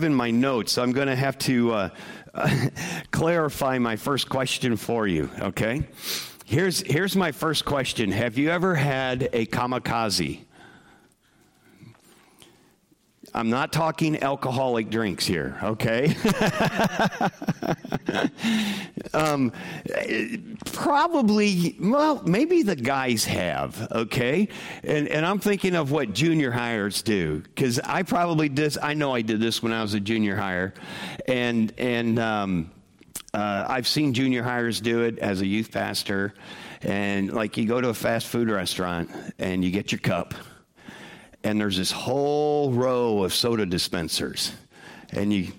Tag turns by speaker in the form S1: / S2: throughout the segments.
S1: in my notes, so I'm going to have to clarify my first question for you, okay? Here's my first question. Have you ever had a kamikaze? I'm not talking alcoholic drinks here, okay? Probably, well, maybe the guys have, okay? And I'm thinking of what junior hires do, because I know I did this when I was a junior hire, and I've seen junior hires do it as a youth pastor, and like you go to a fast food restaurant, and you get your cup, and there's this whole row of soda dispensers, and you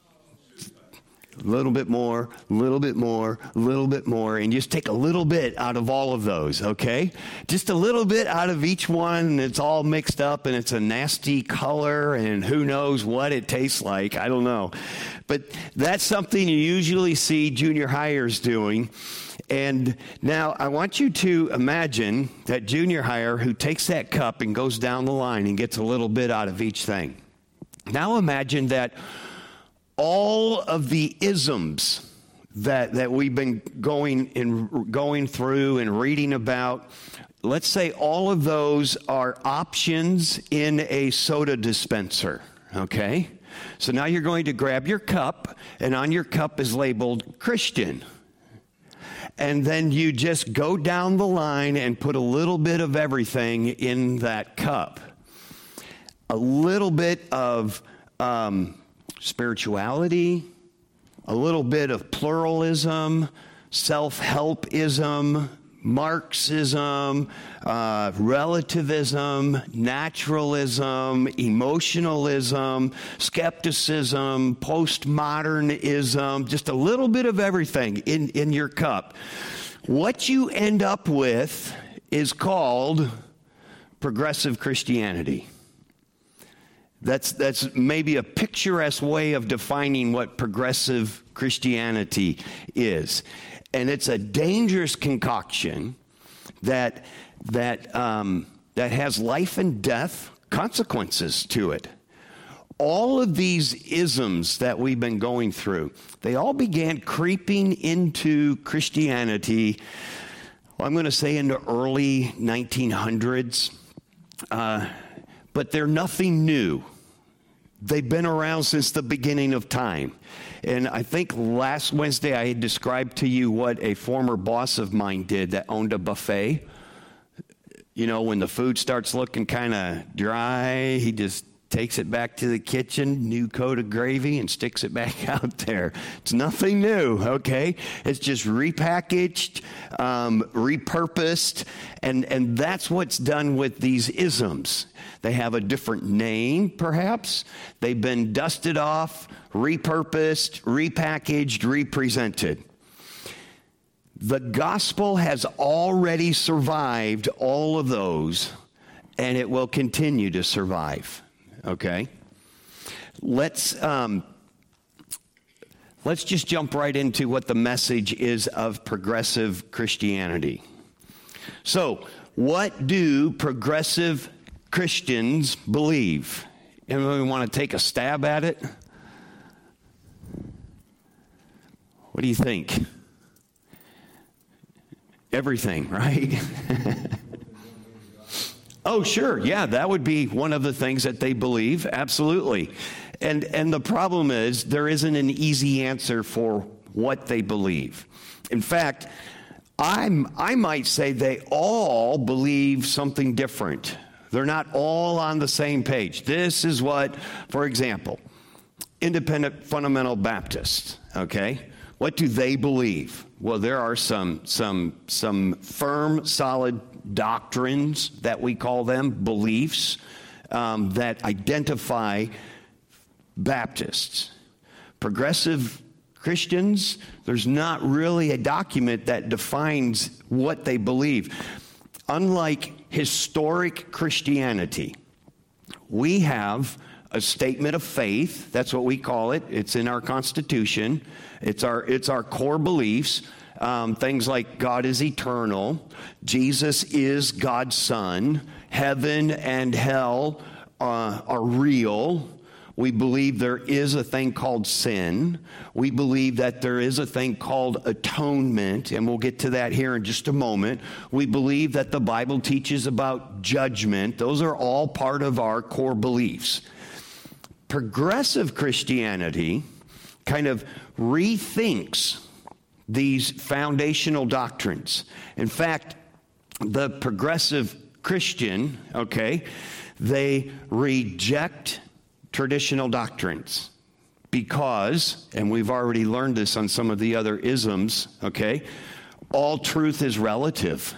S1: a little bit more, a little bit more, a little bit more, and just take a little bit out of all of those, okay? Just a little bit out of each one, and it's all mixed up, and it's a nasty color, and who knows what it tastes like. I don't know. But that's something you usually see junior hires doing. And now I want you to imagine that junior hire who takes that cup and goes down the line and gets a little bit out of each thing. Now imagine that all of the isms that we've been going through and reading about, let's say all of those are options in a soda dispenser, okay? So now you're going to grab your cup, and on your cup is labeled Christian. And then you just go down the line and put a little bit of everything in that cup. A little bit of spirituality, a little bit of pluralism, self-helpism, Marxism, relativism, naturalism, emotionalism, skepticism, postmodernism, just a little bit of everything in your cup. What you end up with is called progressive Christianity. That's maybe a picturesque way of defining what progressive Christianity is. And it's a dangerous concoction that has life and death consequences to it. All of these isms that we've been going through, they all began creeping into Christianity, I'm going to say in the early 1900s, but they're nothing new. They've been around since the beginning of time. And I think last Wednesday I had described to you what a former boss of mine did that owned a buffet. You know, when the food starts looking kind of dry, he just takes it back to the kitchen, new coat of gravy, and sticks it back out there. It's nothing new, okay? It's just repackaged, repurposed, and that's what's done with these isms. They have a different name, perhaps. They've been dusted off, repurposed, repackaged, represented. The gospel has already survived all of those, and it will continue to survive. Okay, let's just jump right into what the message is of progressive Christianity. So, what do progressive Christians believe? Anyone want to take a stab at it? What do you think? Everything, right? Oh, sure. Yeah, that would be one of the things that they believe. Absolutely. And the problem is there isn't an easy answer for what they believe. In fact, I might say they all believe something different. They're not all on the same page. This is what, for example, independent fundamental Baptists, okay? What do they believe? Well, there are some firm, solid doctrines that we call them, beliefs, that identify Baptists. Progressive Christians, there's not really a document that defines what they believe. Unlike historic Christianity, we have a statement of faith. That's what we call it. It's in our Constitution. It's our core beliefs. Things like God is eternal, Jesus is God's Son, heaven and hell are real, We believe there is a thing called sin. We believe that there is a thing called atonement, and we'll get to that here in just a moment. We believe that the Bible teaches about judgment. Those are all part of our core beliefs. Progressive Christianity kind of rethinks these foundational doctrines. In fact, the progressive Christian, they reject traditional doctrines because, and we've already learned this on some of the other isms, all truth is relative.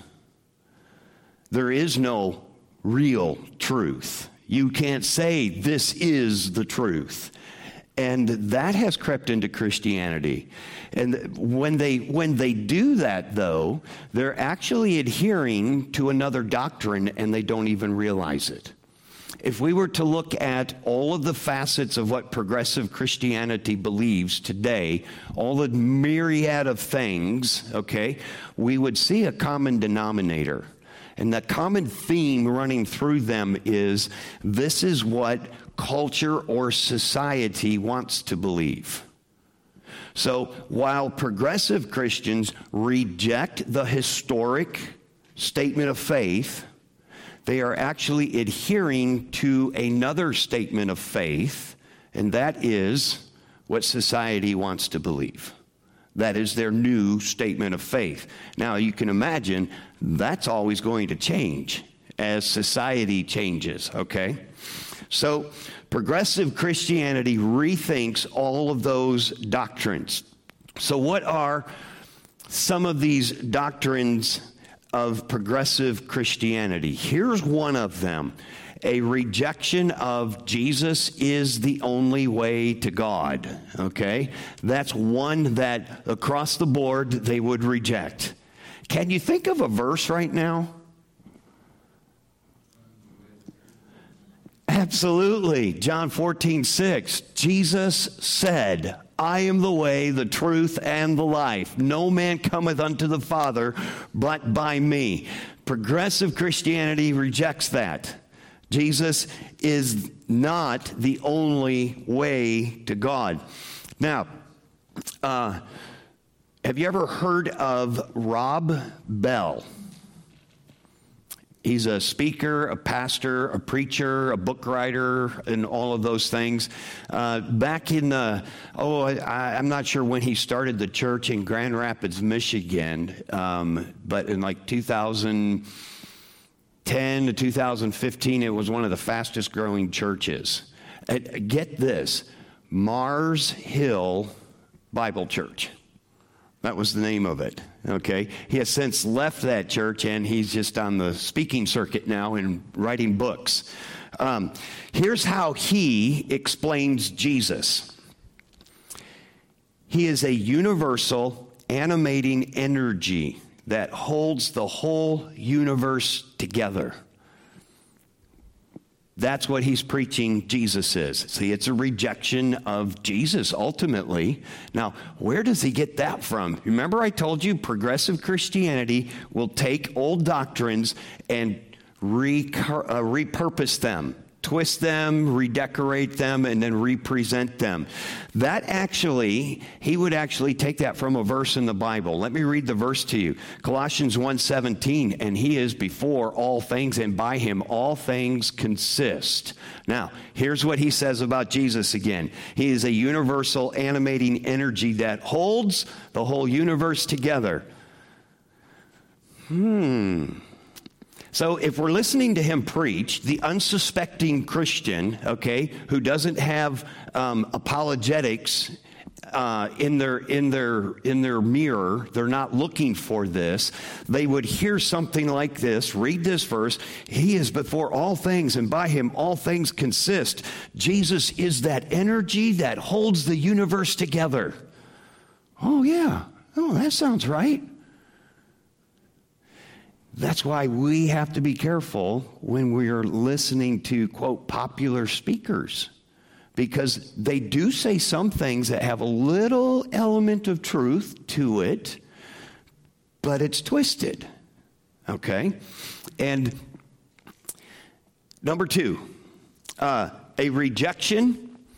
S1: There is no real truth. You can't say this is the truth. And that has crept into Christianity. And when they do that, though, they're actually adhering to another doctrine, and they don't even realize it. If we were to look at all of the facets of what progressive Christianity believes today, all the myriad of things, we would see a common denominator. And the common theme running through them is this is what culture or society wants to believe. So while progressive Christians reject the historic statement of faith, they are actually adhering to another statement of faith, and that is what society wants to believe. That is their new statement of faith. Now, you can imagine that's always going to change as society changes, So, progressive Christianity rethinks all of those doctrines. So, what are some of these doctrines of progressive Christianity? Here's one of them. A rejection of Jesus is the only way to God, That's one that across the board they would reject. Can you think of a verse right now? Absolutely. John 14:6. Jesus said, I am the way, the truth, and the life. No man cometh unto the Father but by me. Progressive Christianity rejects that. Jesus is not the only way to God. Now, have you ever heard of Rob Bell? He's a speaker, a pastor, a preacher, a book writer, and all of those things. Back in I'm not sure when he started the church in Grand Rapids, Michigan, but in like 2010 to 2015, it was one of the fastest growing churches. Get this, Mars Hill Bible Church. That was the name of it, He has since left that church, and he's just on the speaking circuit now and writing books. Here's how he explains Jesus. He is a universal, animating energy that holds the whole universe together. That's what he's preaching Jesus is. See, it's a rejection of Jesus ultimately. Now, where does he get that from? Remember I told you progressive Christianity will take old doctrines and repurpose them, twist them, redecorate them, and then represent them. He would actually take that from a verse in the Bible. Let me read the verse to you. Colossians 1:17, and he is before all things, and by him all things consist. Now, here's what he says about Jesus again. He is a universal animating energy that holds the whole universe together. So if we're listening to him preach, the unsuspecting Christian, who doesn't have apologetics in their mirror, they're not looking for this, they would hear something like this, read this verse, he is before all things, and by him all things consist. Jesus is that energy that holds the universe together. Oh yeah, that sounds right. That's why we have to be careful when we are listening to, quote, popular speakers, because they do say some things that have a little element of truth to it, but it's twisted, And number two, a rejection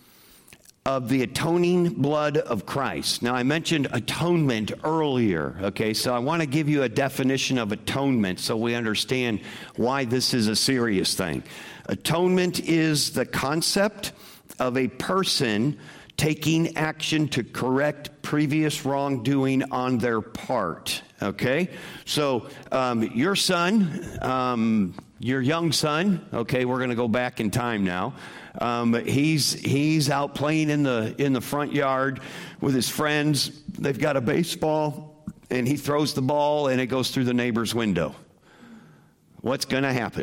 S1: of the atoning blood of Christ. Now, I mentioned atonement earlier, okay? So I want to give you a definition of atonement so we understand why this is a serious thing. Atonement is the concept of a person taking action to correct previous wrongdoing on their part, okay? So your son, your young son, okay, we're going to go back in time now. He's out playing in the front yard with his friends. They've got a baseball, and he throws the ball, and it goes through the neighbor's window. What's going to happen?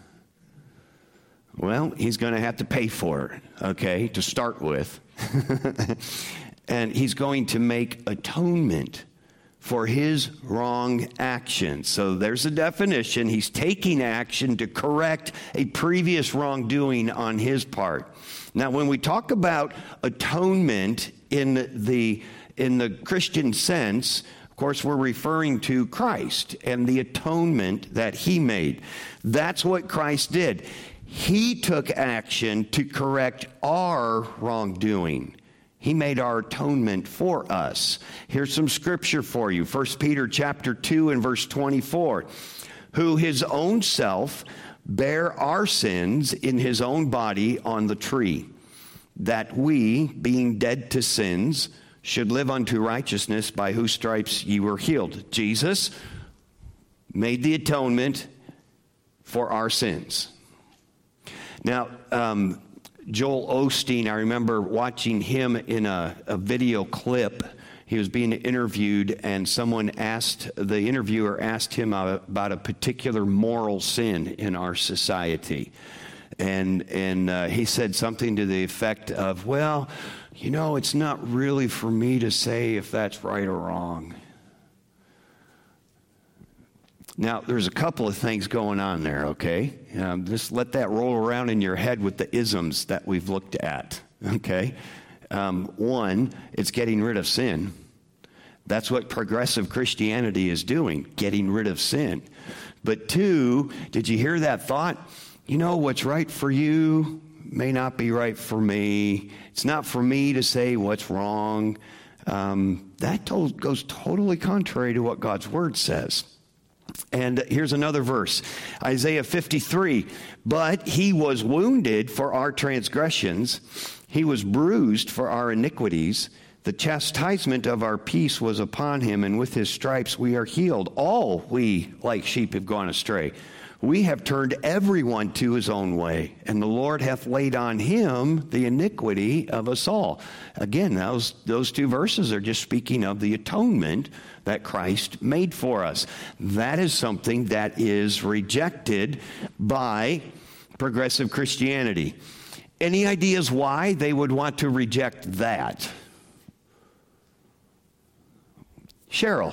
S1: Well, he's going to have to pay for it, okay, to start with. And he's going to make atonement for his wrong action. So there's a definition. He's taking action to correct a previous wrongdoing on his part. Now, when we talk about atonement in the Christian sense, of course, we're referring to Christ and the atonement that he made. That's what Christ did. He took action to correct our wrongdoing. He made our atonement for us. Here's some scripture for you. 1 Peter chapter 2 and verse 24. Who his own self bare our sins in his own body on the tree, that we, being dead to sins, should live unto righteousness, by whose stripes ye were healed. Jesus made the atonement for our sins. Now, Joel Osteen, I remember watching him in a video clip. He was being interviewed, and the interviewer asked him about a particular moral sin in our society. And he said something to the effect of, well, you know, it's not really for me to say if that's right or wrong. Now, there's a couple of things going on there, okay? Just let that roll around in your head with the isms that we've looked at, okay? One, it's getting rid of sin. That's what progressive Christianity is doing, getting rid of sin. But two, did you hear that thought? You know, what's right for you may not be right for me. It's not for me to say what's wrong. That goes totally contrary to what God's word says. And here's another verse, Isaiah 53. But he was wounded for our transgressions. He was bruised for our iniquities. The chastisement of our peace was upon him, and with his stripes we are healed. All we, like sheep, have gone astray. We have turned everyone to his own way, and the Lord hath laid on him the iniquity of us all. Again, those two verses are just speaking of the atonement that Christ made for us. That is something that is rejected by progressive Christianity. Any ideas why they would want to reject that? Cheryl.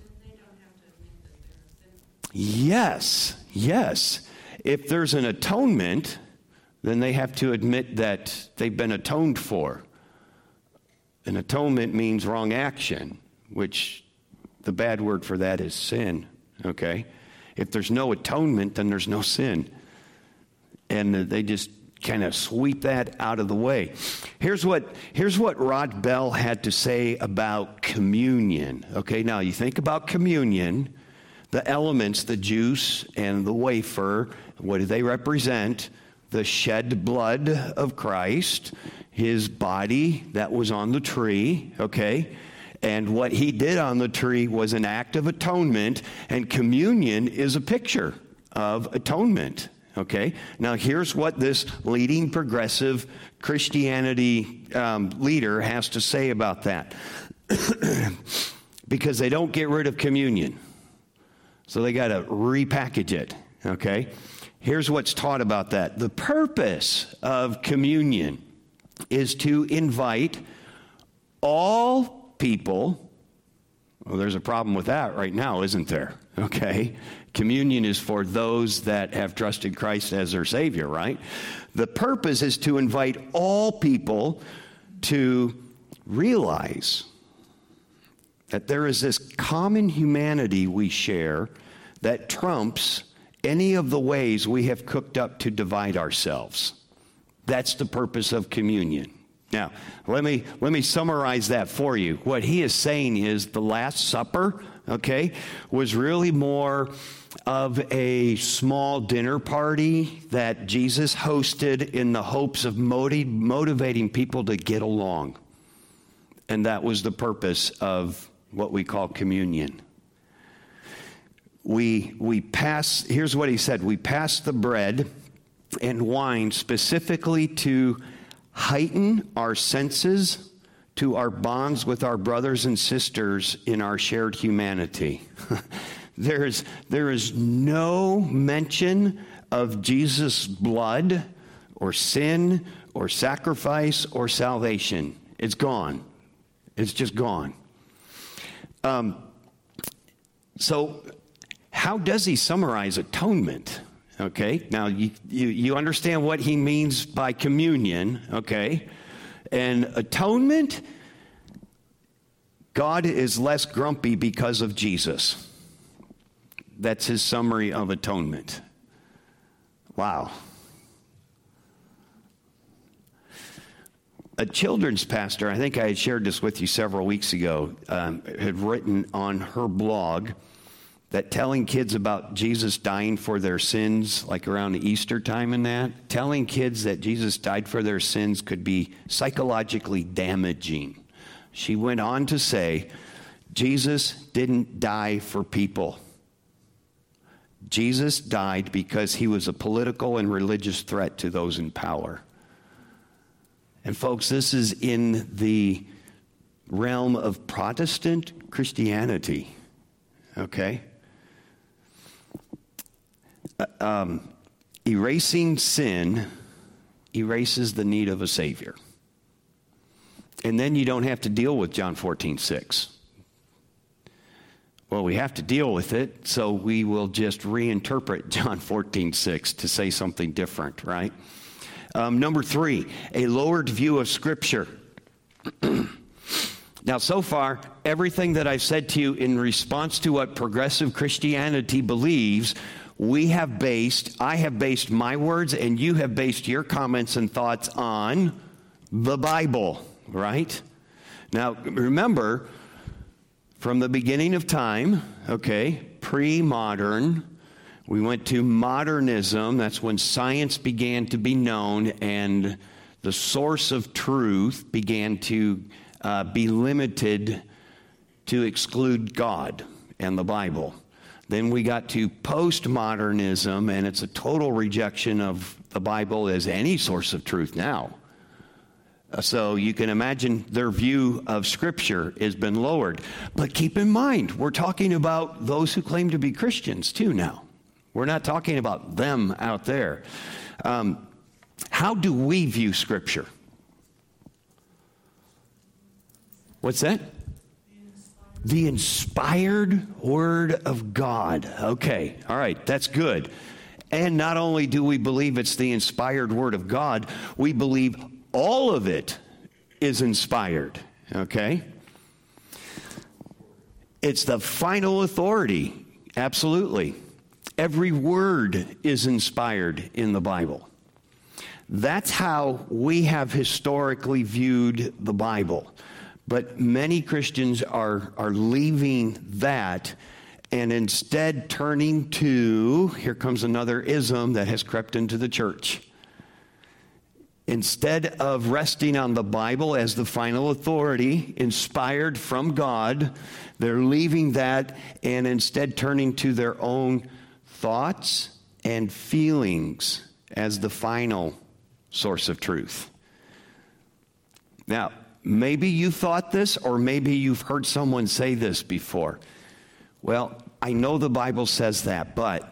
S1: Yes. If there's an atonement, then they have to admit that they've been atoned for. An atonement means wrong action, which the bad word for that is sin, okay? If there's no atonement, then there's no sin. And they just kind of sweep that out of the way. Here's what Rod Bell had to say about communion. Okay, now you think about communion, the elements, the juice and the wafer, what do they represent? The shed blood of Christ, his body that was on the tree, okay? And what he did on the tree was an act of atonement, and communion is a picture of atonement. Okay, now here's what this leading progressive Christianity leader has to say about that. Because they don't get rid of communion. So they got to repackage it. Okay, here's what's taught about that. The purpose of communion is to invite all people. Well, there's a problem with that right now, isn't there? Okay. Communion is for those that have trusted Christ as their Savior, right? The purpose is to invite all people to realize that there is this common humanity we share that trumps any of the ways we have cooked up to divide ourselves. That's the purpose of communion. Now, let me summarize that for you. What he is saying is the Last Supper, okay, was really more of a small dinner party that Jesus hosted in the hopes of motivating people to get along. And that was the purpose of what we call communion. We pass, here's what he said, we pass the bread and wine specifically to heighten our senses to our bonds with our brothers and sisters in our shared humanity. There is no mention of Jesus' blood or sin or sacrifice or salvation. It's gone. It's just gone. So how does he summarize atonement? Okay, now you understand what he means by communion, okay? And atonement, God is less grumpy because of Jesus. That's his summary of atonement. Wow. A children's pastor, I think I had shared this with you several weeks ago, had written on her blog that telling kids about Jesus dying for their sins, like around the Easter time and that, telling kids that Jesus died for their sins could be psychologically damaging. She went on to say, Jesus didn't die for people. Jesus died because he was a political and religious threat to those in power. And folks, this is in the realm of Protestant Christianity, okay? Erasing sin erases the need of a Savior. And then you don't have to deal with John 14:6. Well, we have to deal with it, so we will just reinterpret John 14:6 to say something different, right? Number 3, a lowered view of Scripture. Now, so far, everything that I've said to you in response to what progressive Christianity believes, I have based my words and you have based your comments and thoughts on the Bible, right? Now, remember, from the beginning of time, okay, pre-modern, we went to modernism. That's when science began to be known and the source of truth began to be limited to exclude God and the Bible. Then we got to postmodernism, and it's a total rejection of the Bible as any source of truth now. So you can imagine their view of Scripture has been lowered. But keep in mind, we're talking about those who claim to be Christians too now. We're not talking about them out there. How do we view Scripture? What's that? The inspired Word of God. Okay, all right, that's good. And not only do we believe it's the inspired Word of God, we believe all of it is inspired, okay? It's the final authority, absolutely. Every word is inspired in the Bible. That's how we have historically viewed the Bible. But many Christians are leaving that and instead turning to, here comes another ism that has crept into the church. Instead of resting on the Bible as the final authority, inspired from God, they're leaving that and instead turning to their own thoughts and feelings as the final source of truth. Now, maybe you thought this, or maybe you've heard someone say this before. Well, I know the Bible says that, but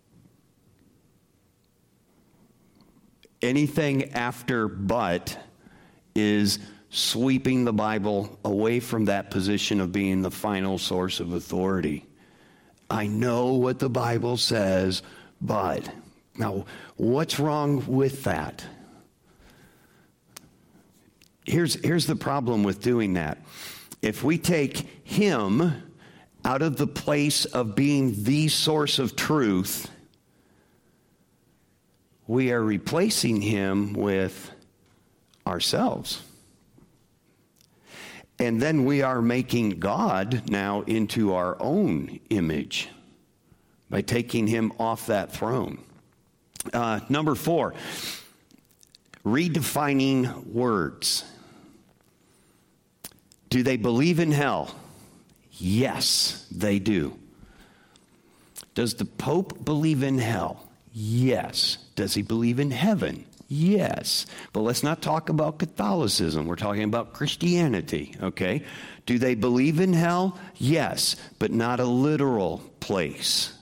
S1: anything after but is sweeping the Bible away from that position of being the final source of authority. I know what the Bible says, but. Now, what's wrong with that? Here's the problem with doing that. If we take him out of the place of being the source of truth, we are replacing him with ourselves. And then we are making God now into our own image by taking him off that throne. Number 4, redefining words. Do they believe in hell? Yes, they do. Does the Pope believe in hell? Yes. Does he believe in heaven? Yes. But let's not talk about Catholicism. We're talking about Christianity, okay? Do they believe in hell? Yes, but not a literal place.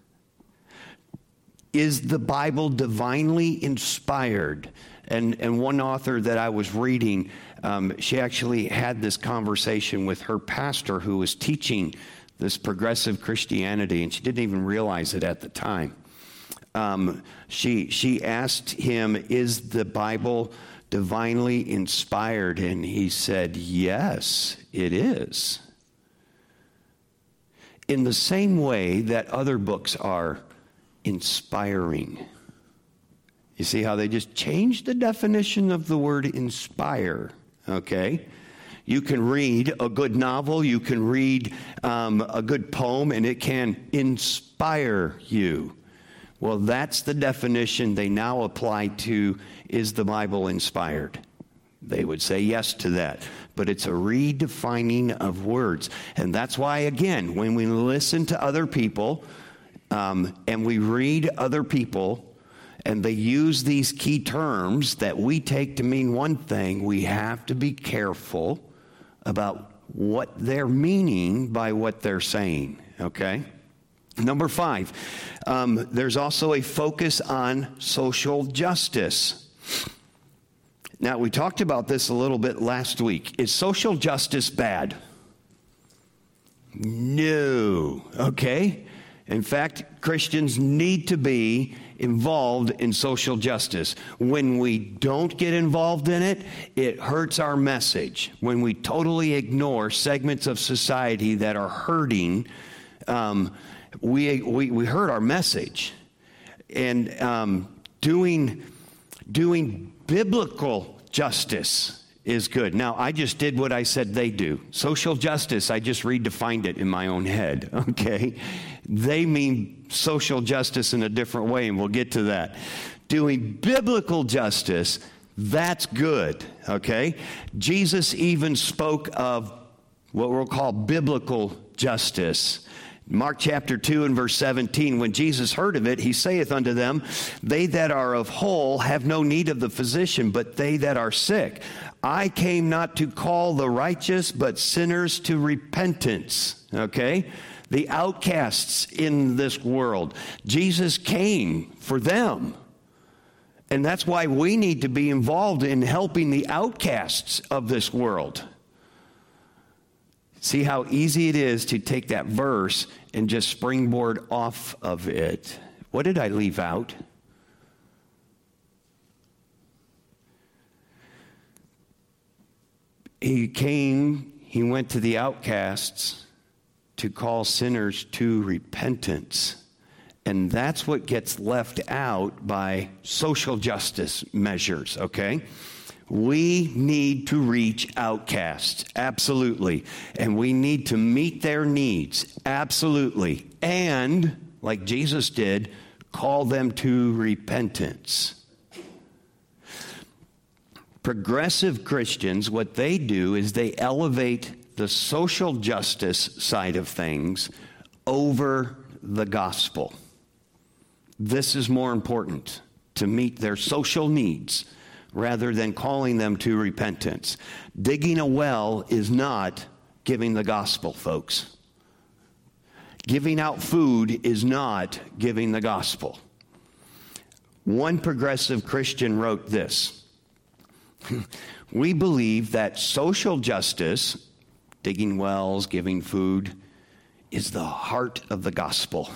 S1: Is the Bible divinely inspired? And one author that I was reading, she actually had this conversation with her pastor who was teaching this progressive Christianity, and she didn't even realize it at the time. She asked him, is the Bible divinely inspired? And he said, yes, it is. In the same way that other books are inspiring. You see how they just changed the definition of the word inspire, okay? You can read a good novel, you can read a good poem, and it can inspire you. Well, that's the definition they now apply to, is the Bible inspired? They would say yes to that. But it's a redefining of words. And that's why, again, when we listen to other people and we read other people, and they use these key terms that we take to mean one thing, we have to be careful about what they're meaning by what they're saying, okay? Number 5, there's also a focus on social justice. Now, we talked about this a little bit last week. Is social justice bad? No, okay? In fact, Christians need to be involved in social justice. When we don't get involved in it, it hurts our message. When we totally ignore segments of society that are hurting, we hurt our message. And doing biblical justice is good. Now, I just did what I said they do. Social justice, I just redefined it in my own head, okay? They mean social justice in a different way, and we'll get to that. Doing biblical justice, that's good, okay? Jesus even spoke of what we'll call biblical justice. Mark chapter 2 and verse 17, when Jesus heard of it, he saith unto them, they that are of whole have no need of the physician, but they that are sick. I came not to call the righteous, but sinners to repentance. Okay? The outcasts in this world. Jesus came for them. And that's why we need to be involved in helping the outcasts of this world. See how easy it is to take that verse and just springboard off of it. What did I leave out? He came, he went to the outcasts to call sinners to repentance. And that's what gets left out by social justice measures, okay? We need to reach outcasts, absolutely. And we need to meet their needs, absolutely. And, like Jesus did, call them to repentance. Progressive Christians, what they do is they elevate the social justice side of things over the gospel. This is more important, to meet their social needs rather than calling them to repentance. Digging a well is not giving the gospel, folks. Giving out food is not giving the gospel. One progressive Christian wrote this: we believe that social justice, digging wells, giving food, is the heart of the gospel.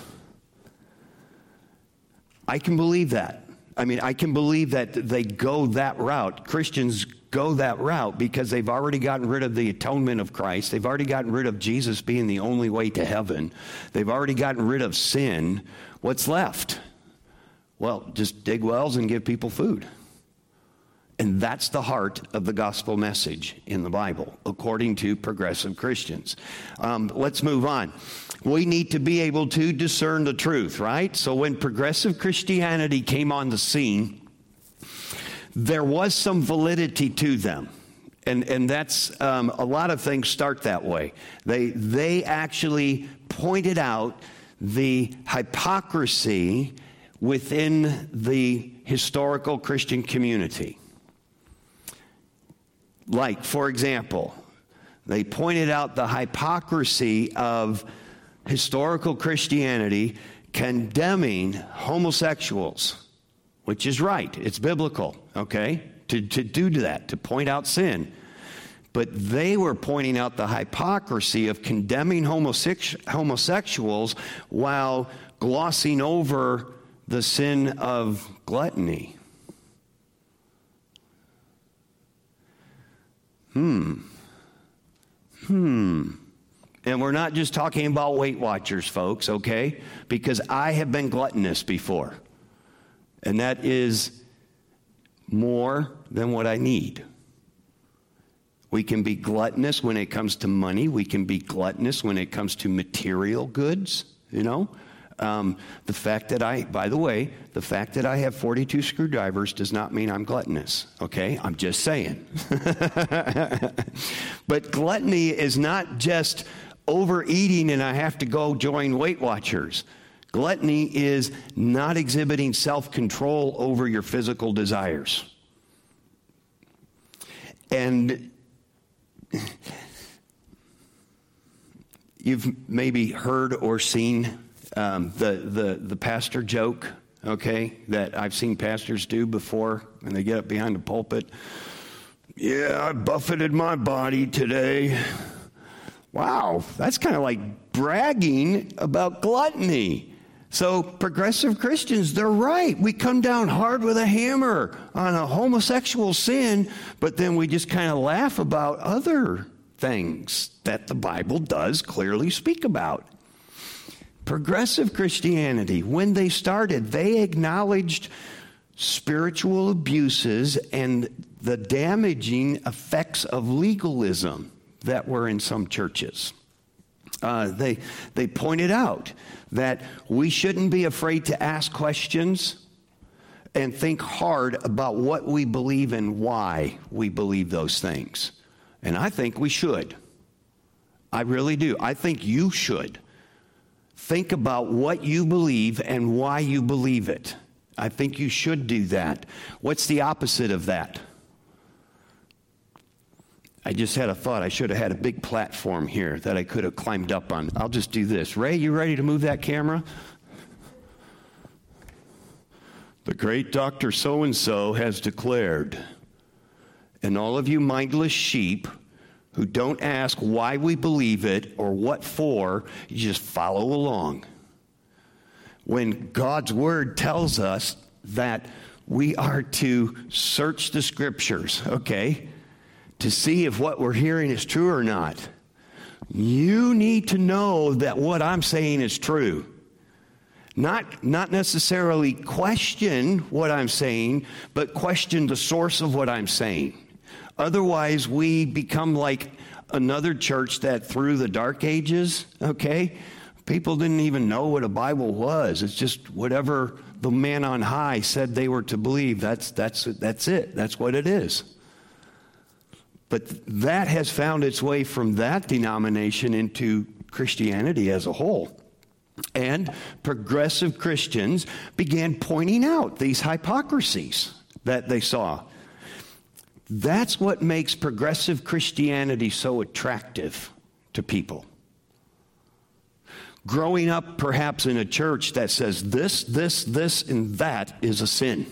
S1: I can believe that. I can believe that they go that route. Christians go that route because they've already gotten rid of the atonement of Christ. They've already gotten rid of Jesus being the only way to heaven. They've already gotten rid of sin. What's left? Well, just dig wells and give people food. And that's the heart of the gospel message in the Bible, according to progressive Christians. Let's move on. We need to be able to discern the truth, right? So when progressive Christianity came on the scene, there was some validity to them. And that's, a lot of things start that way. They actually pointed out the hypocrisy within the historical Christian community. Like, for example, they pointed out the hypocrisy of historical Christianity condemning homosexuals, which is right. It's biblical, okay, to do that, to point out sin. But they were pointing out the hypocrisy of condemning homosexuals while glossing over the sin of gluttony. And we're not just talking about Weight Watchers, folks, okay? Because I have been gluttonous before. And that is more than what I need. We can be gluttonous when it comes to money. We can be gluttonous when it comes to material goods, you know? The fact that the fact that I have 42 screwdrivers does not mean I'm gluttonous, okay? I'm just saying. But gluttony is not just overeating and I have to go join Weight Watchers. Gluttony is not exhibiting self-control over your physical desires. And you've maybe heard or seen the pastor joke, okay, that I've seen pastors do before when they get up behind the pulpit. Yeah, I buffeted my body today. Wow, that's kind of like bragging about gluttony. So progressive Christians, they're right. We come down hard with a hammer on a homosexual sin, but then we just kind of laugh about other things that the Bible does clearly speak about. Progressive Christianity, when they started, they acknowledged spiritual abuses and the damaging effects of legalism that were in some churches. They pointed out that we shouldn't be afraid to ask questions and think hard about what we believe and why we believe those things. And I think we should. I really do. I think you should. Think about what you believe and why you believe it. I think you should do that. What's the opposite of that? I just had a thought. I should have had a big platform here that I could have climbed up on. I'll just do this. Ray, you ready to move that camera? The great Dr. So-and-so has declared, and all of you mindless sheep who don't ask why we believe it or what for, you just follow along. When God's word tells us that we are to search the scriptures, okay, to see if what we're hearing is true or not. You need to know that what I'm saying is true. Not necessarily question what I'm saying, but question the source of what I'm saying. Otherwise, we become like another church that through the dark ages, okay, people didn't even know what a Bible was. It's just whatever the man on high said they were to believe. That's it. That's what it is. But that has found its way from that denomination into Christianity as a whole. And progressive Christians began pointing out these hypocrisies that they saw. That's what makes progressive Christianity so attractive to people. Growing up perhaps in a church that says this, and that is a sin.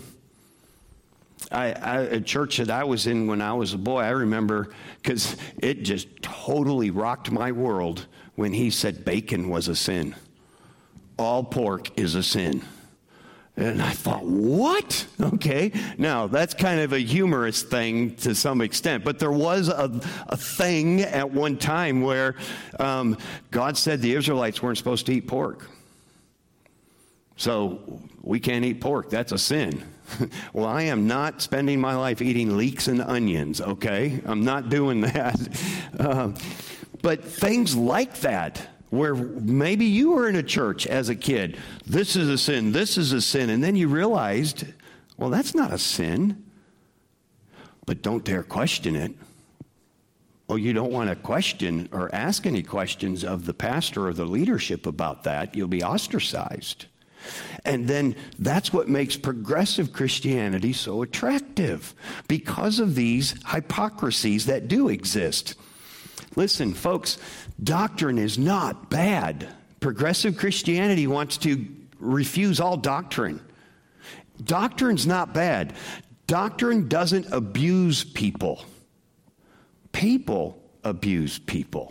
S1: A church that I was in when I was a boy, I remember, because it just totally rocked my world when he said bacon was a sin. All pork is a sin. And I thought, what? Okay. Now, that's kind of a humorous thing to some extent, but there was a thing at one time where God said the Israelites weren't supposed to eat pork. So we can't eat pork. That's a sin. Well, I am not spending my life eating leeks and onions, okay? I'm not doing that. But things like that, where maybe you were in a church as a kid, this is a sin, and then you realized, well, that's not a sin, but don't dare question it. Oh, you don't want to question or ask any questions of the pastor or the leadership about that. You'll be ostracized. And then that's what makes progressive Christianity so attractive, because of these hypocrisies that do exist. Listen, folks, doctrine is not bad. Progressive Christianity wants to refuse all doctrine. Doctrine's not bad. Doctrine doesn't abuse people. People abuse people.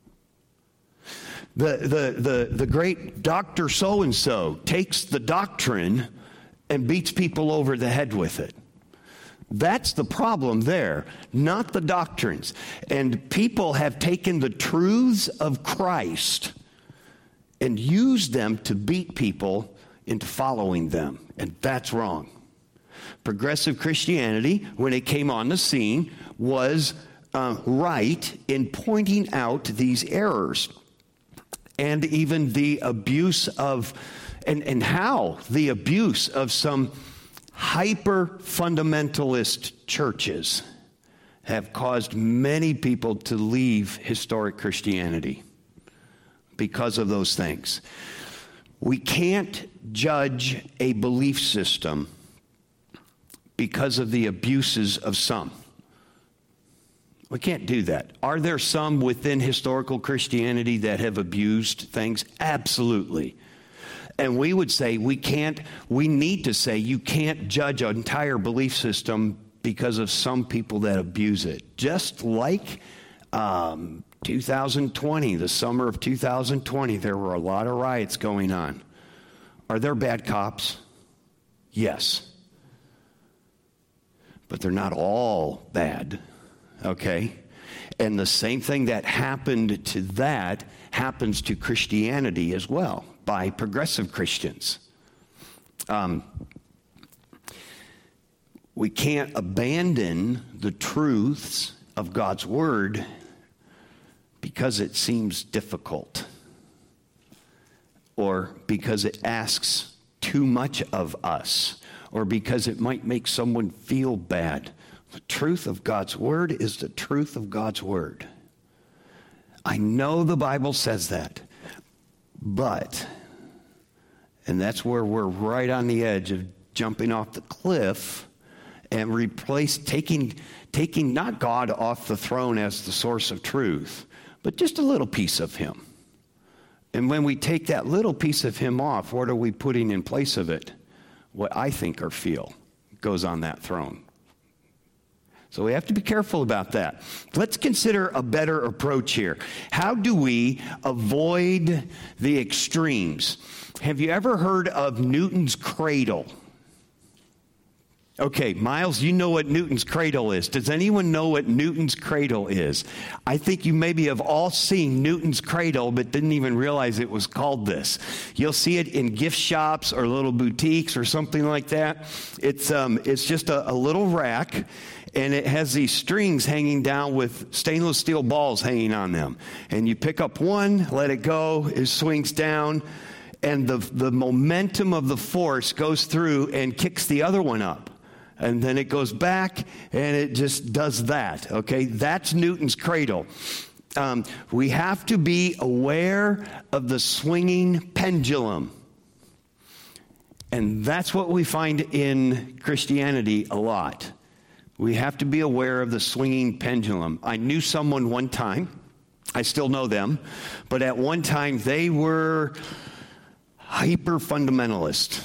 S1: The great Dr. So-and-so takes the doctrine and beats people over the head with it. That's the problem there, not the doctrines. And people have taken the truths of Christ and used them to beat people into following them. And that's wrong. Progressive Christianity, when it came on the scene, was right in pointing out these errors. And even the abuse of, and how the abuse of some hyper-fundamentalist churches have caused many people to leave historic Christianity because of those things. We can't judge a belief system because of the abuses of some. We can't do that. Are there some within historical Christianity that have abused things? Absolutely. And we would say we need to say you can't judge an entire belief system because of some people that abuse it. Just like 2020, the summer of 2020, there were a lot of riots going on. Are there bad cops? Yes. But they're not all bad. Okay? And the same thing that happened to that happens to Christianity as well by progressive Christians. We can't abandon the truths of God's Word because it seems difficult or because it asks too much of us or because it might make someone feel bad. The truth of God's Word is the truth of God's Word. I know the Bible says that, but, and that's where we're right on the edge of jumping off the cliff and taking not God off the throne as the source of truth, but just a little piece of Him. And when we take that little piece of Him off, what are we putting in place of it? What I think or feel goes on that throne. So we have to be careful about that. Let's consider a better approach here. How do we avoid the extremes? Have you ever heard of Newton's cradle? Okay, Miles, you know what Newton's cradle is. Does anyone know what Newton's cradle is? I think you maybe have all seen Newton's cradle, but didn't even realize it was called this. You'll see it in gift shops or little boutiques or something like that. It's just a little rack, and it has these strings hanging down with stainless steel balls hanging on them. And you pick up one, let it go, it swings down, and the momentum of the force goes through and kicks the other one up. And then it goes back, and it just does that, okay? That's Newton's cradle. We have to be aware of the swinging pendulum. And that's what we find in Christianity a lot. We have to be aware of the swinging pendulum. I knew someone one time, I still know them, but at one time they were hyper-fundamentalist.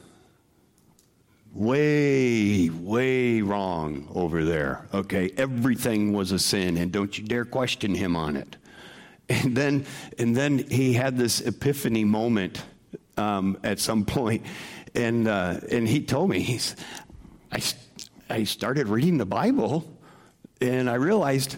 S1: Way, way wrong over there. Okay, everything was a sin, and don't you dare question him on it. And then he had this epiphany moment at some point, and he told me, I started reading the Bible, and I realized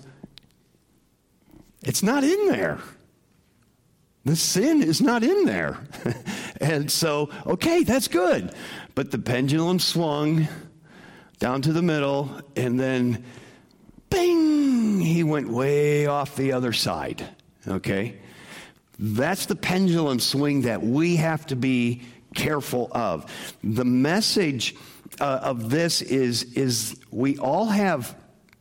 S1: it's not in there. The sin is not in there. And so, okay, that's good. But the pendulum swung down to the middle, and then, bing, he went way off the other side, okay? That's the pendulum swing that we have to be careful of. The message of this is we all have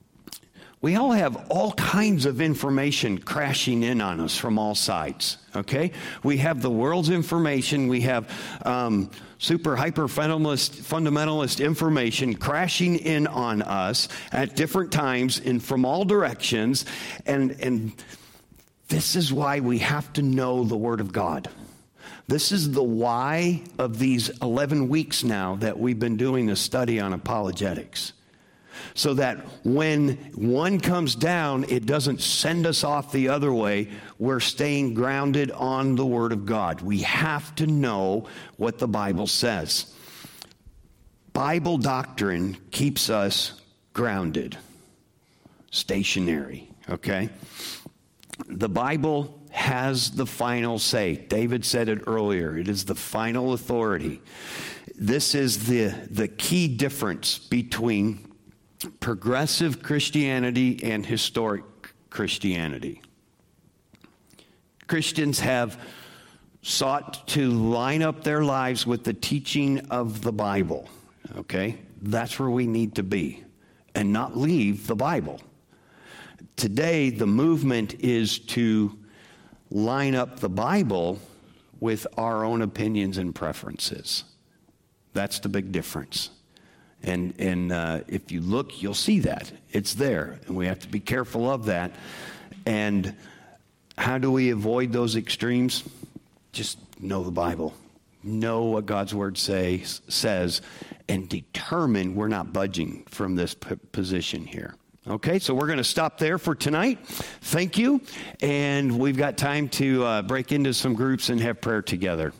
S1: all kinds of information crashing in on us from all sides, okay? We have the world's information. We have super hyper fundamentalist information crashing in on us at different times and from all directions. And this is why we have to know the Word of God. This is the why of these 11 weeks now that we've been doing a study on apologetics. So that when one comes down, it doesn't send us off the other way. We're staying grounded on the Word of God. We have to know what the Bible says. Bible doctrine keeps us grounded, stationary, okay? The Bible has the final say. David said it earlier. It is the final authority. This is the key difference between progressive Christianity and historic Christianity. Christians have sought to line up their lives with the teaching of the Bible, okay? That's where we need to be, and not leave the Bible. Today, the movement is to line up the Bible with our own opinions and preferences. That's the big difference. And if you look, you'll see that. It's there, and we have to be careful of that. And how do we avoid those extremes? Just know the Bible. Know what God's Word says, and determine we're not budging from this position here. Okay, so we're going to stop there for tonight. Thank you. And we've got time to break into some groups and have prayer together.